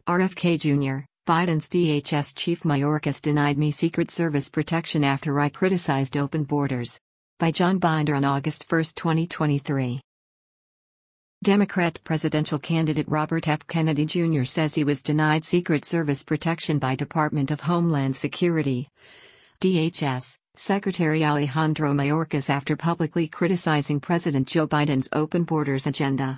RFK Jr., Biden's DHS chief Mayorkas denied me Secret Service protection after I criticized open borders. By John Binder on August 1, 2023. Democrat presidential candidate Robert F. Kennedy Jr. says he was denied Secret Service protection by Department of Homeland Security (DHS) Secretary Alejandro Mayorkas after publicly criticizing President Joe Biden's open borders agenda.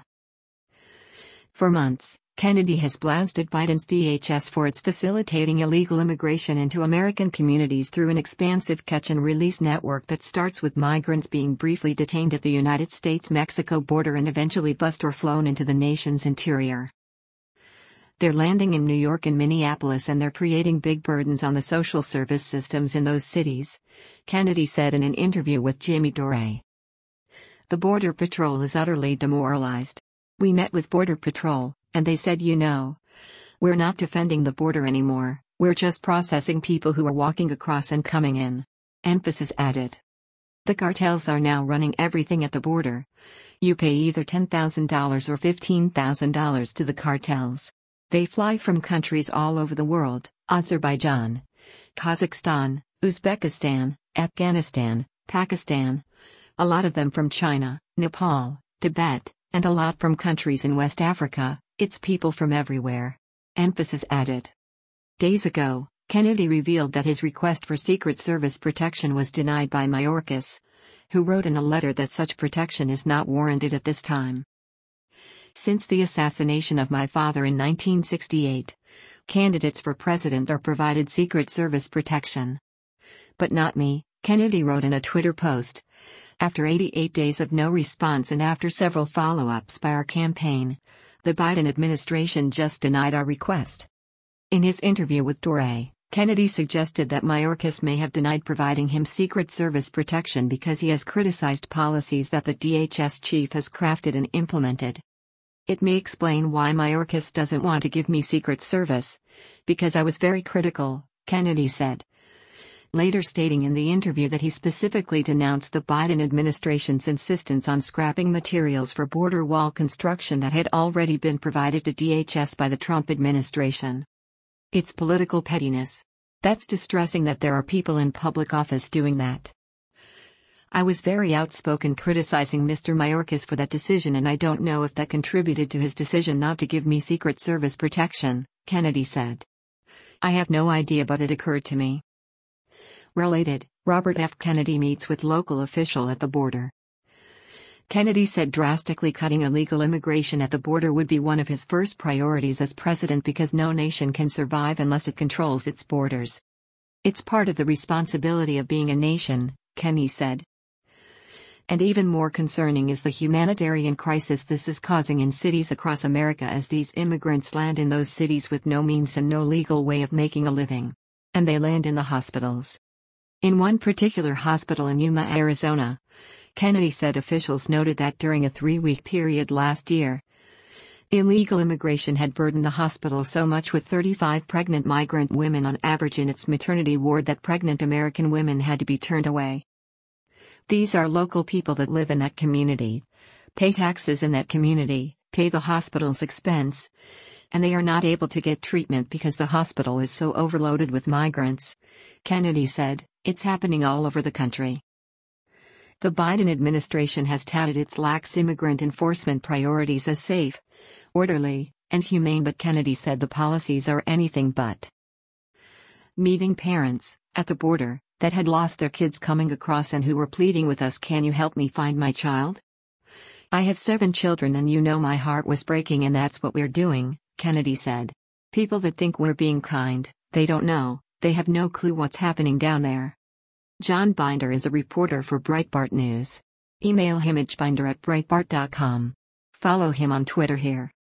For months, Kennedy has blasted Biden's DHS for its facilitating illegal immigration into American communities through an expansive catch-and-release network that starts with migrants being briefly detained at the United States-Mexico border and eventually bused or flown into the nation's interior. They're landing in New York and Minneapolis and they're creating big burdens on the social service systems in those cities, Kennedy said in an interview with Jimmy Dore. The Border Patrol is utterly demoralized. We met with Border Patrol, and they said, we're not defending the border anymore, we're just processing people who are walking across and coming in. Emphasis added. The cartels are now running everything at the border. You pay either $10,000 or $15,000 to the cartels. They fly from countries all over the world: Azerbaijan, Kazakhstan, Uzbekistan, Afghanistan, Pakistan. A lot of them from China, Nepal, Tibet, and a lot from countries in West Africa. It's people from everywhere. Emphasis added. Days ago, Kennedy revealed that his request for Secret Service protection was denied by Mayorkas, who wrote in a letter that such protection is not warranted at this time. Since the assassination of my father in 1968, candidates for president are provided Secret Service protection. But not me, Kennedy wrote in a Twitter post. After 88 days of no response and after several follow-ups by our campaign, the Biden administration just denied our request. In his interview with Dore, Kennedy suggested that Mayorkas may have denied providing him Secret Service protection because he has criticized policies that the DHS chief has crafted and implemented. It may explain why Mayorkas doesn't want to give me Secret Service, because I was very critical, Kennedy said. Later stating in the interview that he specifically denounced the Biden administration's insistence on scrapping materials for border wall construction that had already been provided to DHS by the Trump administration. It's political pettiness. That's distressing that there are people in public office doing that. I was very outspoken criticizing Mr. Mayorkas for that decision, and I don't know if that contributed to his decision not to give me Secret Service protection, Kennedy said. I have no idea, but it occurred to me. Related, Robert F. Kennedy meets with local official at the border. Kennedy said drastically cutting illegal immigration at the border would be one of his first priorities as president because no nation can survive unless it controls its borders. It's part of the responsibility of being a nation, Kennedy said. And even more concerning is the humanitarian crisis this is causing in cities across America as these immigrants land in those cities with no means and no legal way of making a living. And they land in the hospitals. In one particular hospital in Yuma, Arizona, Kennedy said officials noted that during a 3-week period last year, illegal immigration had burdened the hospital so much with 35 pregnant migrant women on average in its maternity ward that pregnant American women had to be turned away. These are local people that live in that community, pay taxes in that community, pay the hospital's expense, and they are not able to get treatment because the hospital is so overloaded with migrants, Kennedy said. It's happening all over the country. The Biden administration has touted its lax immigrant enforcement priorities as safe, orderly, and humane, but Kennedy said the policies are anything but. Meeting parents, at the border, that had lost their kids coming across and who were pleading with us, "Can you help me find my child? I have 7 children and my heart was breaking, and that's what we're doing," Kennedy said. People that think we're being kind, they don't know, they have no clue what's happening down there. John Binder is a reporter for Breitbart News. Email him at binder@breitbart.com. Follow him on Twitter here.